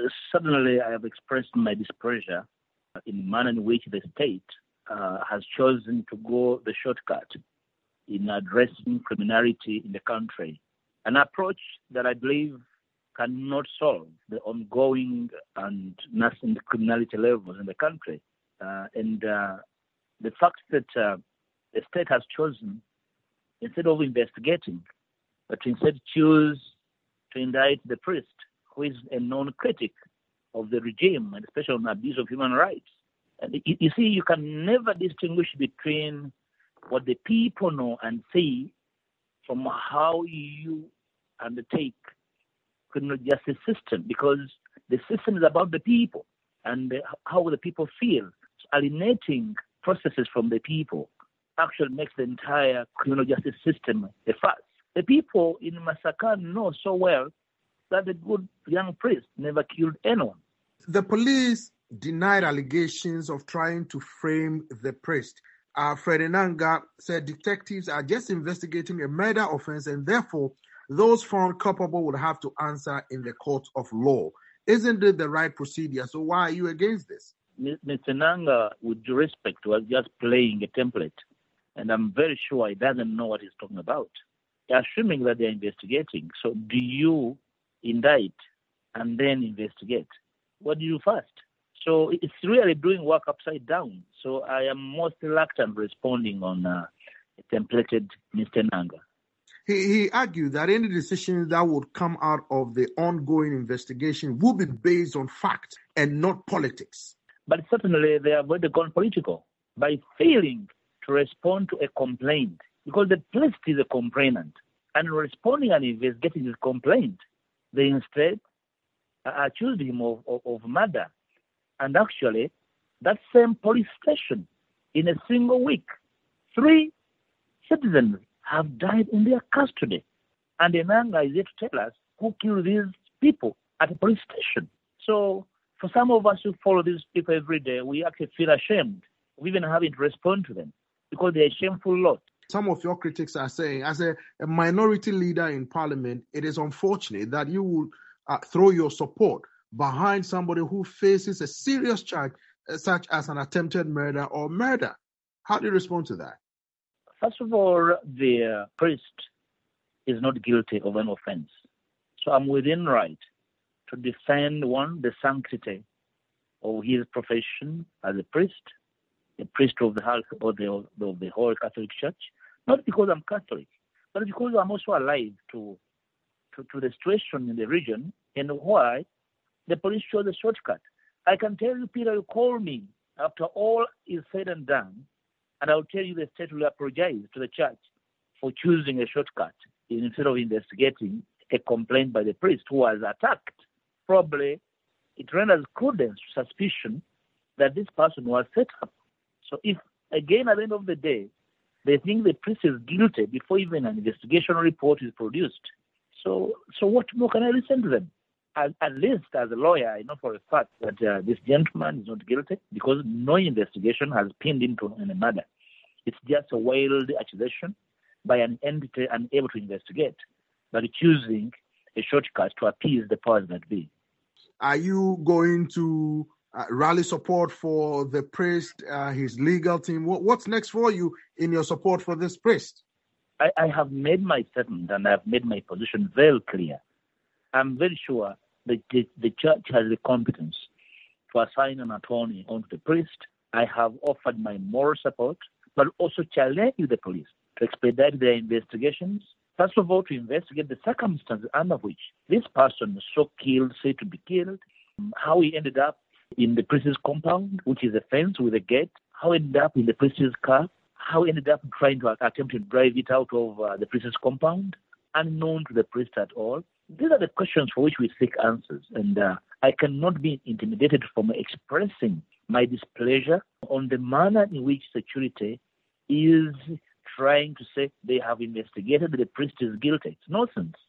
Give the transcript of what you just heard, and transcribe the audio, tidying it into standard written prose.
Certainly, I have expressed my displeasure in the manner in which the state has chosen to go the shortcut in addressing criminality in the country, an approach that I believe cannot solve the ongoing and nascent criminality levels in the country. The fact that the state has chosen, instead of investigating, but to instead choose to indict the priest, who is a known critic of the regime, and especially on abuse of human rights. And you see, you can never distinguish between what the people know and see from how you undertake criminal justice system, because the system is about the people and how the people feel. So alienating processes from the people actually makes the entire criminal justice system a farce. The people in Masakan know so well that the good young priest never killed anyone. The police denied allegations of trying to frame the priest. Fred Enanga said detectives are just investigating a murder offense, and therefore those found culpable would have to answer in the court of law. Isn't it the right procedure? So why are you against this? Mr. Enanga, with due respect, was just playing a template, and I'm very sure he doesn't know what he's talking about. Assuming that they're investigating, so do you indict and then investigate? What do you do first? So it's really doing work upside down. So I am most reluctant responding on a templated Mr. Enanga. He argued that any decisions that would come out of the ongoing investigation would be based on fact and not politics. But certainly they have already gone political by failing to respond to a complaint, because the priest is a complainant, and responding and investigating his complaint, they instead accused him of murder. And actually, that same police station, in a single week, 3 citizens have died in their custody. And Enanga is yet to tell us who killed these people at a police station. So for some of us who follow these people every day, we actually feel ashamed of even having to respond to them, because they're a shameful lot. Some of your critics are saying, as a minority leader in parliament, it is unfortunate that you will throw your support behind somebody who faces a serious charge, such as an attempted murder or murder. How do you respond to that? First of all, the priest is not guilty of an offense. So I'm within right to defend, one, the sanctity of his profession as a priest of the whole Catholic Church, not because I'm Catholic, but because I'm also alive to the situation in the region and why the police chose a shortcut. I can tell you, Peter, you call me after all is said and done, and I'll tell you the state will apologize to the church for choosing a shortcut instead of investigating a complaint by the priest who was attacked. Probably it renders credence to suspicion that this person was set up. So if, again, at the end of the day, they think the priest is guilty before even an investigation report is produced, so what more can I listen to them? At least as a lawyer, I know for a fact that this gentleman is not guilty, because no investigation has pinned him to a murder. It's just a wild accusation by an entity unable to investigate, but choosing a shortcut to appease the powers that be. Are you going to rally support for the priest, his legal team? What's next for you in your support for this priest? I have made my statement and I have made my position very clear. I'm very sure that the church has the competence to assign an attorney onto the priest. I have offered my moral support, but also challenge the police to expedite their investigations. First of all, to investigate the circumstances under which this person was so killed, said to be killed, how he ended up in the priest's compound, which is a fence with a gate, how he ended up in the priest's car, how he ended up trying to attempt to drive it out of the priest's compound, unknown to the priest at all. These are the questions for which we seek answers, and I cannot be intimidated from expressing my displeasure on the manner in which security is trying to say they have investigated, the priest is guilty. It's nonsense.